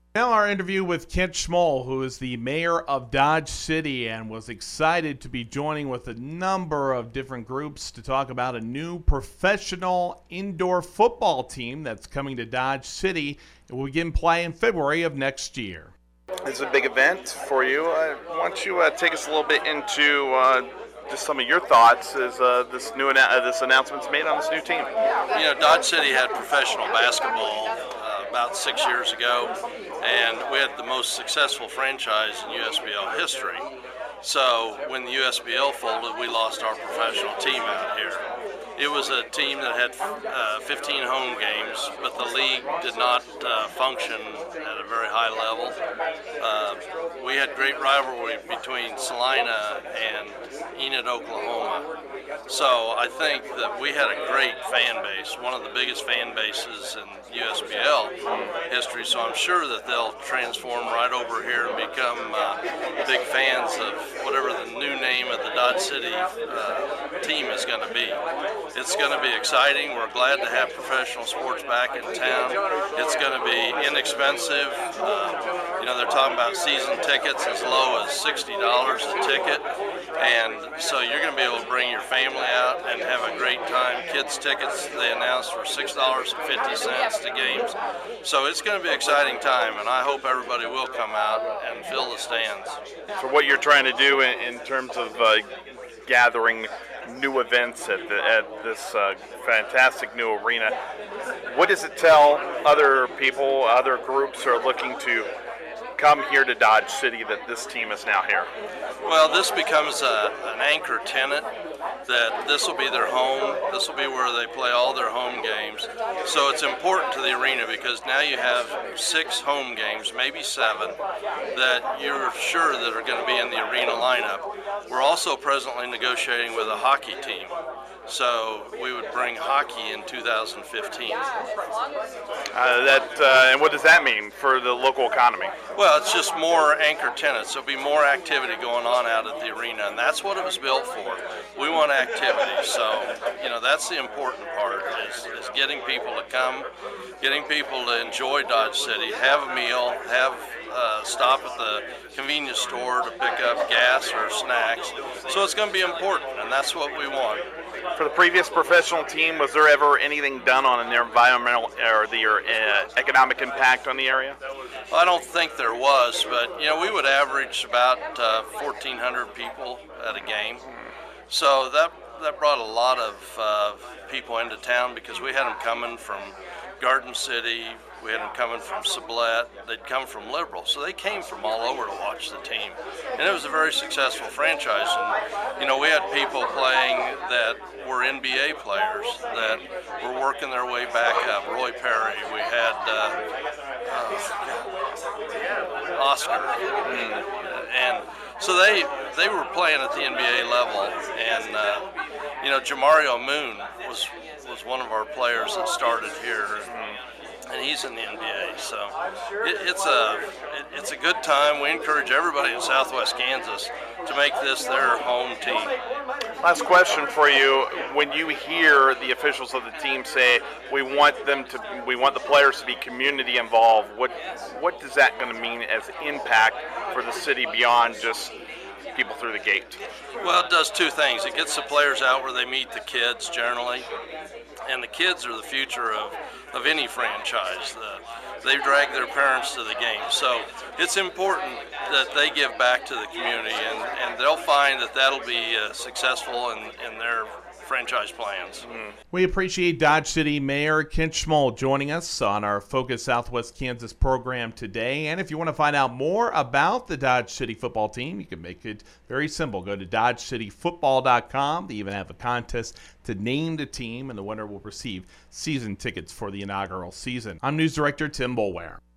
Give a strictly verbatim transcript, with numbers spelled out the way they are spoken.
Now our interview with Kent Schmoll, who is the mayor of Dodge City and was excited to be joining with a number of different groups to talk about a new professional indoor football team that's coming to Dodge City. It will begin play in February of next year. It's a big event for you. Uh, why don't you uh, take us a little bit into uh, just some of your thoughts as uh, this new annou- uh, this announcement's made on this new team? You know, Dodge City had professional basketball uh, about six years ago, and we had the most successful franchise in U S B L history. So when the U S B L folded, we lost our professional team out here. It was a team that had uh, fifteen home games, but the league did not uh, function at a very high level. Uh, we had great rivalry between Salina and Enid, Oklahoma. So I think that we had a great fan base, one of the biggest fan bases in U S B L history. So I'm sure that they'll transform right over here and become uh, big fans of whatever the new name of the Dodge City uh, team is going to be. It's going to be exciting. We're glad to have professional sports back in town. It's going to be inexpensive. Uh, you know, they're talking about season tickets as low as sixty dollars a ticket. And so you're going to be able to bring your family out and have a great time. Kids tickets, they announced, for six dollars and fifty cents to games. So it's going to be an exciting time, and I hope everybody will come out and fill the stands. For what you're trying to do in, in terms of uh, gathering new events at, the, at this uh, fantastic new arena, what does it tell other people, other groups who are looking to come here to Dodge City that this team is now here? Well, this becomes a, an anchor tenant that this will be their home. This will be where they play all their home games. So it's important to the arena because now you have six home games, maybe seven, that you're sure that are going to be in the arena lineup. We're also presently negotiating with a hockey team. So we would bring hockey in two thousand fifteen. Uh, that uh, and what does that mean for the local economy? Well, it's just more anchor tenants. There'll be more activity going on out at the arena, and that's what it was built for. We want activity, so you know that's the important part is, is getting people to come, getting people to enjoy Dodge City, have a meal, have uh, stop at the convenience store to pick up gas or snacks. So it's going to be important, and that's what we want. For the previous professional team, was there ever anything done on their environmental or their uh, economic impact on the area? Well, I don't think there was, but you know we would average about uh, fourteen hundred people at a game. So that that brought a lot of uh, people into town because we had them coming from Garden City. We had them coming from Sublette. They'd come from Liberal. So they came from all over to watch the team. And it was a very successful franchise. And, you know, we had people playing that were N B A players that were working their way back up. Roy Perry. We had uh, uh, Oscar. Mm. And so they they were playing at the N B A level. And, uh, you know, Jamario Moon was, was one of our players that started here. Mm. And he's in the N B A, so it, it's a it, it's a good time. We encourage everybody in Southwest Kansas to make this their home team. Last question for you: when you hear the officials of the team say we want them to, we want the players to be community involved, what what is that going to mean as impact for the city beyond just people through the gate? Well, it does two things. It gets the players out where they meet the kids generally. And the kids are the future of, of any franchise. The, they drag their parents to the game. So it's important that they give back to the community, and, and they'll find that that'll be uh, successful in, in their franchise plans. Mm. We appreciate Dodge City Mayor Kent Schmoll joining us on our Focus Southwest Kansas program today. And if you want to find out more about the Dodge City football team, you can make it very simple. Go to dodge city football dot com. They even have a contest to name the team, and the winner will receive season tickets for the inaugural season. I'm News Director Tim Boulware.